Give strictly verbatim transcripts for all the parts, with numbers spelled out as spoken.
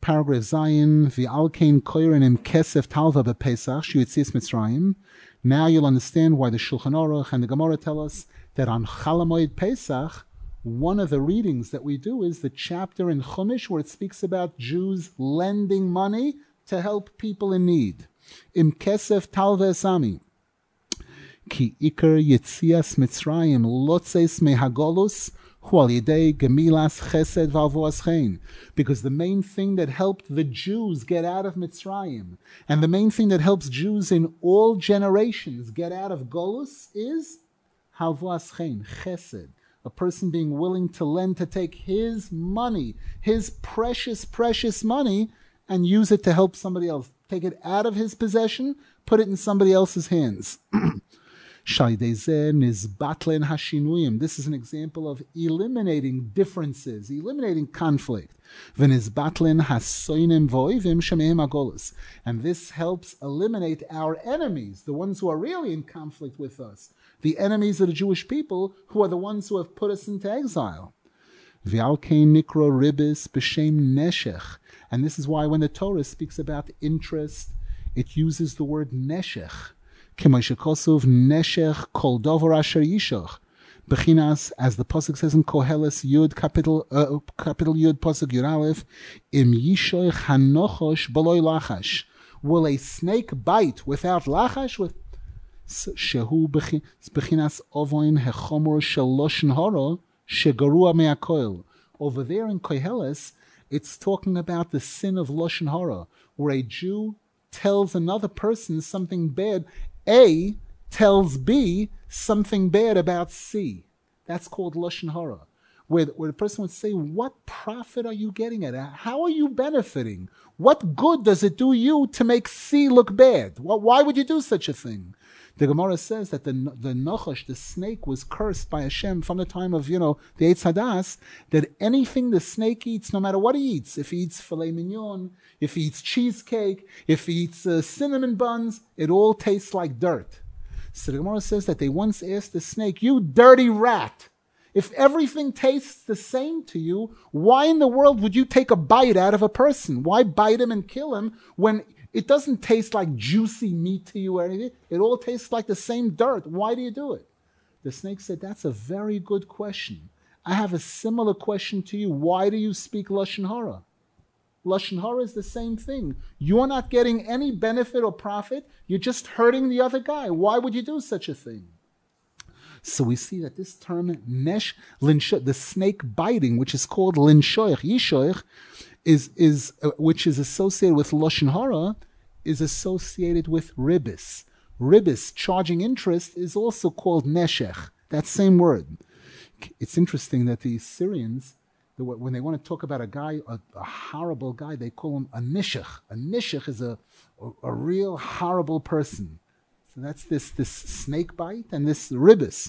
Paragraph Zayin, V'alkein koirenim kesef talva bepesach shiutzis Mitzrayim. Now you'll understand why the Shulchan Aruch and the Gemara tell us that on Chalamoid Pesach, one of the readings that we do is the chapter in Chumash where it speaks about Jews lending money to help people in need. Im kesef talva esami. Ki ikar yitzias Mitzrayim lotzes mehagolus hu al yidei gemilas chesed v'alvuas chen. Because the main thing that helped the Jews get out of Mitzrayim, and the main thing that helps Jews in all generations get out of Golus is halvuas chen, chesed. A person being willing to lend, to take his money, his precious, precious money, and use it to help somebody else. Take it out of his possession, put it in somebody else's hands. This is an example of eliminating differences, eliminating conflict. And this helps eliminate our enemies, the ones who are really in conflict with us, the enemies of the Jewish people, who are the ones who have put us into exile. And this is why when the Torah speaks about interest, it uses the word neshech. Neshech kol dover asher yishach. Bechinas, as the pasuk says in Koheles Yud, capital uh, capital Yud pasuk Yud Aleph, im yishoich hanochosh b'loy lachash. Will a snake bite without lachash? With shehu bechinas ovoin hechomor shel loshen hara shegarua me'akoil. Over there in Koheles, it's talking about the sin of loshen hara, where a Jew tells another person something bad. A tells B something bad about C. That's called lashon hara, where, where the person would say, what profit are you getting at? How are you benefiting? What good does it do you to make C look bad? Why would you do such a thing? The Gemara says that the the Nachash, the snake, was cursed by Hashem from the time of, you know, the Eitz Hadas, that anything the snake eats, no matter what he eats, if he eats filet mignon, if he eats cheesecake, if he eats uh, cinnamon buns, it all tastes like dirt. So the Gemara says that they once asked the snake, you dirty rat, if everything tastes the same to you, why in the world would you take a bite out of a person? Why bite him and kill him when it doesn't taste like juicy meat to you or anything? It all tastes like the same dirt. Why do you do it? The snake said, that's a very good question. I have a similar question to you. Why do you speak lashon hara? Lashon hara is the same thing. You're not getting any benefit or profit. You're just hurting the other guy. Why would you do such a thing? So we see that this term, nesh, linshoich, the snake biting, which is called linshoich, yishoich, is, is, uh, which is associated with lashon hara, is associated with ribis. Ribis, charging interest, is also called neshech, that same word. It's interesting that the Syrians, when they want to talk about a guy, a, a horrible guy, they call him a nishach. A nishach is a, a, a real horrible person. So that's this this snake bite and this ribis.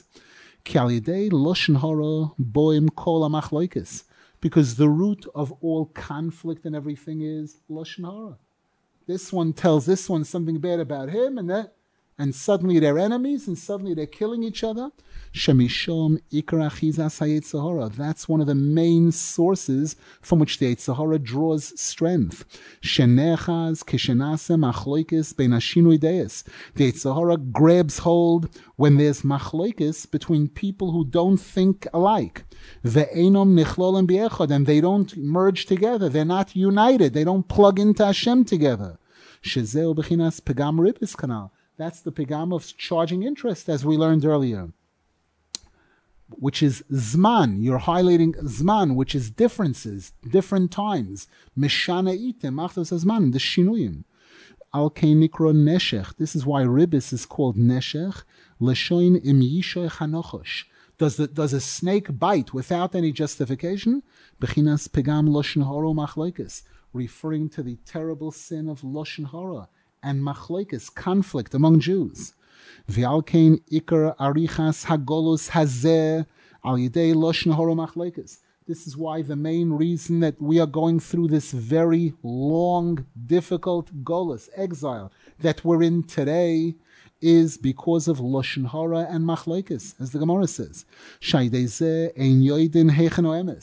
Because the root of all conflict and everything is lashon hara. This one tells this one something bad about him, and that, and suddenly they're enemies, and suddenly they're killing each other. Shemishom ikar achizas hayetzer hara. That's one of the main sources from which the Yetzer Hara draws strength. Shenechaz kishenase machloikis bein hashinui deis. The Yetzer Hara grabs hold when there's machloikis between people who don't think alike. Ve'enom nichlolim biechad, and they don't merge together. They're not united. They don't plug into Hashem together. Shezeu bechinas pegam ribis kanal. That's the pegam of charging interest, as we learned earlier, which is zman. You're highlighting zman, which is differences, different times. Mishana item, achtos zman, the shinuyim. Al kein nikro neshech. This is why ribis is called neshech. Leshoin im yishoy chanochosh. Does the, does a snake bite without any justification? Bechinas pegam loshen hara machlokes, referring to the terrible sin of loshen hara and machlokes, conflict among Jews. V'alkein ikar arichas hagolus hazeh al yidei loshen hara machlokes. This is why the main reason that we are going through this very long, difficult golus, exile, that we're in today, is because of loshen hara and machlokes, as the Gemara says. Shaydei zeh ein yoidin heichen emes.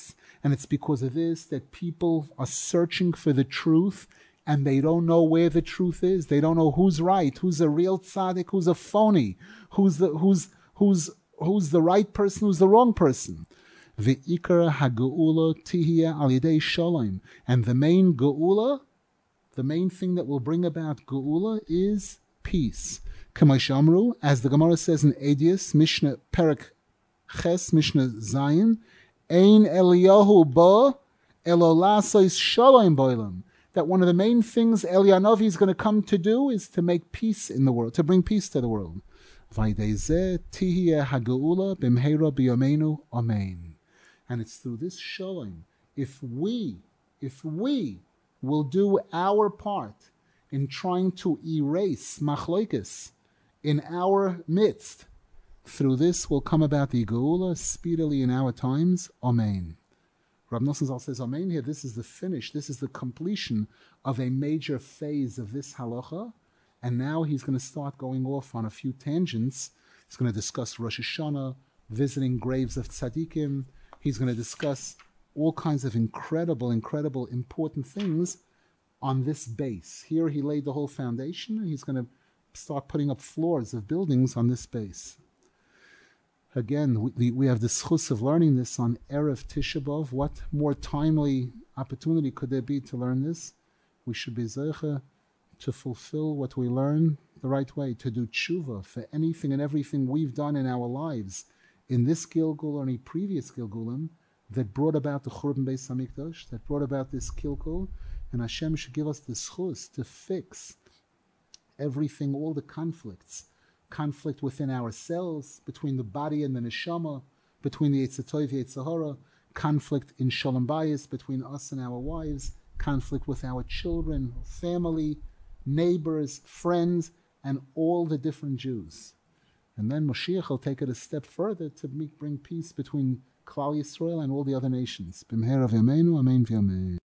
And it's because of this that people are searching for the truth, and they don't know where the truth is. They don't know who's right, who's a real tzaddik, who's a phony, who's the who's who's who's the right person, who's the wrong person. Ve'ikar ha'geula tihya al yedei shalom. And the main geula, the main thing that will bring about geula is peace. K'may shamru, as the Gemara says in Edius, Mishnah Perek Ches, Mishnah Zayin, Ein Eliyahu ba elo lasos shalom boilam. That one of the main things Eliyahu Hanavi is going to come to do is to make peace in the world, to bring peace to the world. Vaydei tihya ha'geula b'mheira b'yameinu amen. And it's through this shalom, if we, if we will do our part in trying to erase machlokes in our midst, through this will come about the geula speedily in our times. Amen. Rav Nosson Zal says, Amen here, this is the finish, this is the completion of a major phase of this halacha. And now he's going to start going off on a few tangents. He's going to discuss Rosh Hashanah, visiting graves of tzaddikim. He's going to discuss all kinds of incredible, incredible, important things on this base. Here he laid the whole foundation, and he's going to start putting up floors of buildings on this base. Again, we, we have the schus of learning this on Erev Tisha B'Av. What more timely opportunity could there be to learn this? We should be zeicha to fulfill what we learn the right way, to do tshuva for anything and everything we've done in our lives, in this Gilgul or any previous Gilgulim, that brought about the Churban Beis Hamikdash, that brought about this Kilkul, and Hashem should give us the schus to fix everything, all the conflicts, conflict within ourselves, between the body and the neshama, between the Yetzer Tov and Yetzer Hara, conflict in Shalom Bayis, between us and our wives, conflict with our children, family, neighbors, friends, and all the different Jews. And then Moshiach will take it a step further to make, bring peace between Klal Yisrael and all the other nations. B'mheira v'yameinu, amen v'yamein.